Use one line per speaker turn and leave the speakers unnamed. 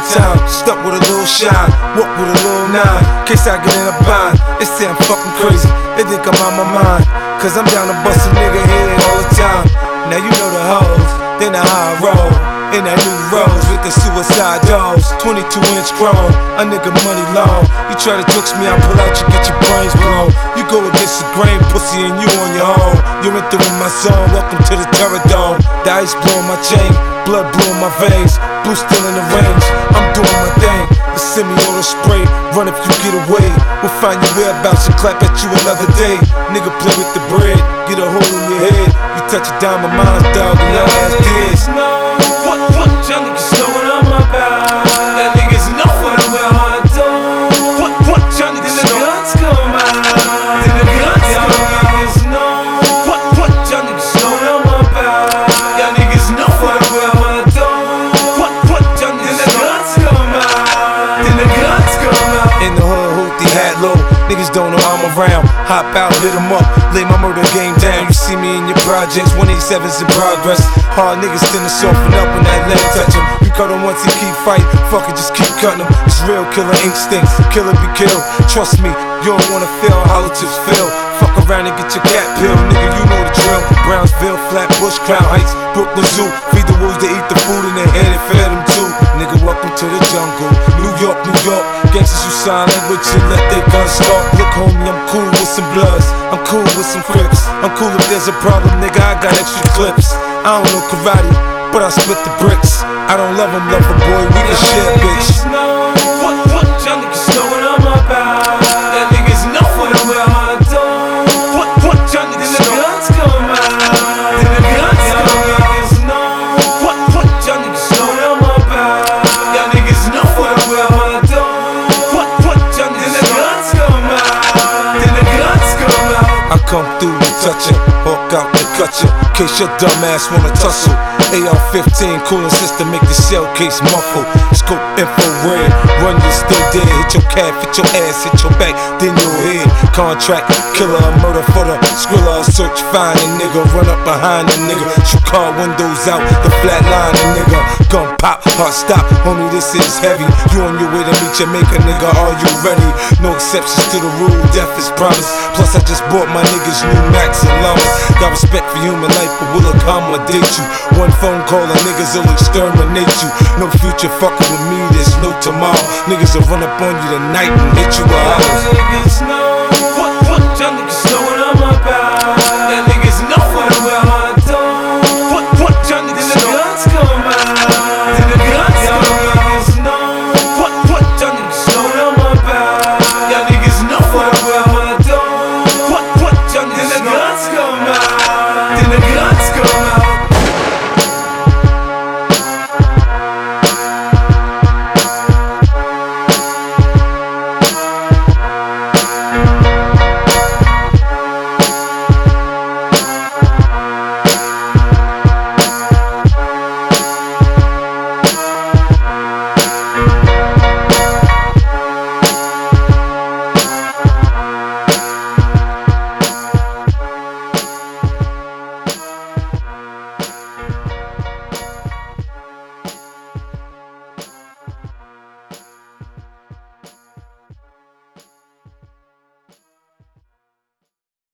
time. Stuck with a little shine, walk with a little nine. Case I get in a bind, they say I'm fucking crazy. They think I'm out my mind, cause I'm down to bust a nigga head all the time. Now you know the hoes, they know how I roll. In that new rose with the suicide doors, 22-inch chrome, a nigga money long. You try to jokes me, I pull out, you get your brains blown. You go against the grain, pussy, and you on your own. You're entering my zone, welcome to the Terror Dome. The ice blowing my chain, blood blue in my veins, blue still in the range. I'm doing my thing, the semi-auto spray, run if you get away. We'll find your whereabouts and clap at you another day. Nigga play with the bread, get a hole in your head. You touch a diamond mines, dog, and your ass dead.
What y'all niggas know what I'm about? That niggas know what I'm about. What y'all niggas know? The guns come out. The guns come out. What y'all niggas know what I'm about? Y'all niggas know what I'm about. What y'all niggas know? The guns come out. The guns come out.
In the hood, hoopty hat low. Niggas don't know I'm around. Hop out, hit 'em up, lay my murder game down. You see me in your projects, 187's in progress. Hard niggas tend to soften up when that leg touch 'em. You cut 'em once and keep fight, fuck it, just keep cutting 'em. It's real killer instinct, killer be killed. Trust me, you don't wanna feel how hollow tips feel. Fuck around and get your cat peeled, nigga, you know the drill. Brownsville, Flatbush, Crown Heights, Brooklyn Zoo. Feed the wolves, they eat the food in their hand and fed them too. Nigga, welcome to the jungle. New York, New York. Gangsters who sign language and let their guns talk. Look, homie, I'm cool with some bloods. I'm cool with some crips. I'm cool if there's a problem, nigga, I got extra clips. I don't know karate, but I split the bricks. I don't love him, love a boy, we can share, bitch.
What y'all niggas know what I'm about? That niggas know what I'm about. What y'all niggas know? The guns come out. The guns come out. What y'all niggas know what I'm about? Y'all niggas know what I'm about. What y'all niggas know? The guns come out. The guns come out.
I come through and touch it, walk out and cut you. Case your dumb ass wanna tussle. AR-15 cooling system make the shell case muffle. Scope info red, run you still dead. Hit your calf, hit your ass, hit your back, then your head. Contract killer, murder for the skriller. Search find a nigga, run up behind a nigga. Shoot car windows out, the flat line a nigga. Gun pop, heart stop, homie this is heavy. You on your way to meet Jamaica, nigga, are you ready? No exceptions to the rule, death is promised. Plus I just bought my niggas new Max and Llamas. Got respect for human life, but will accommodate you. One phone call and niggas will exterminate you. No future fucking with me, there's no tomorrow. Niggas will run up on you tonight and hit you with hours.